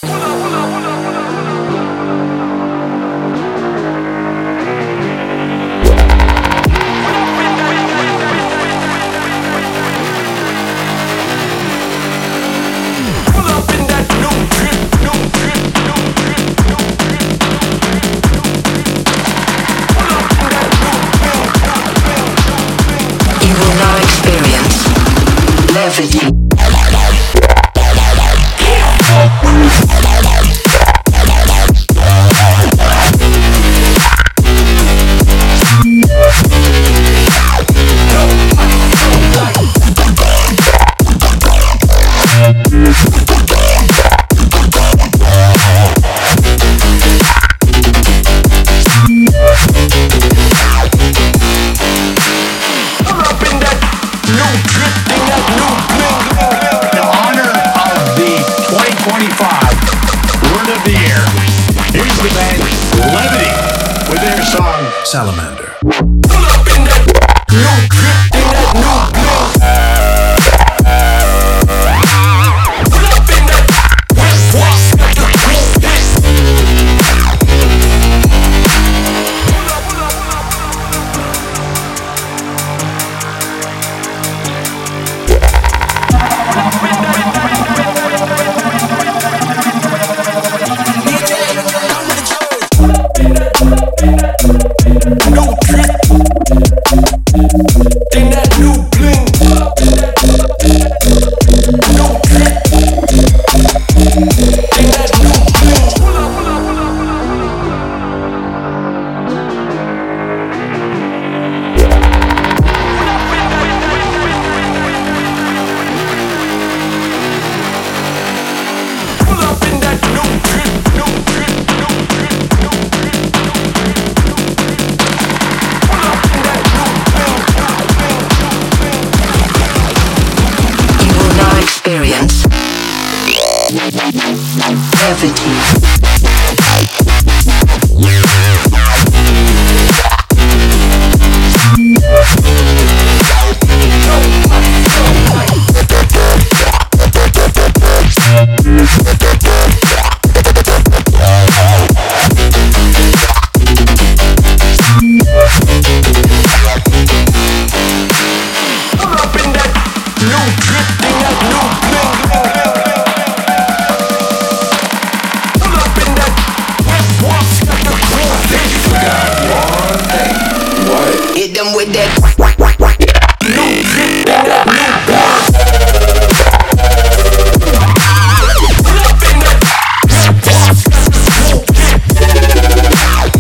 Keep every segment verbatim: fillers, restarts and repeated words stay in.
Salamander. Pull up in that new drip, in that new bling. Pull up in that west west, got the cool this. Pull up, pull up, pull new drip, in that new bling. New drip, in that new bling. Pull up, pull up, pull up, pull up. Pull up in that new drip, new drip, new drip, new drip, new drip. Pull up in that new bling, new bling, new bling. You will now experience levity. Pull up in that new drip, in that new bling. Pull up in that west west, got the cool this. One thing. What? Hit them with that. New drip, in that new bling. Pull up in that west west, got the cool this.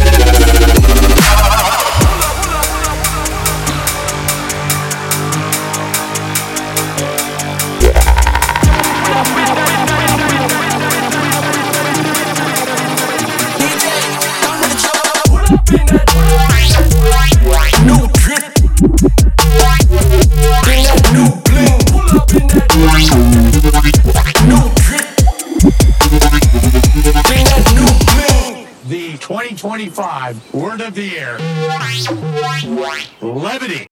New drip, in that new bling. Pull up in that new drip, in that new bling. The twenty twenty-five Word of the Year, levity.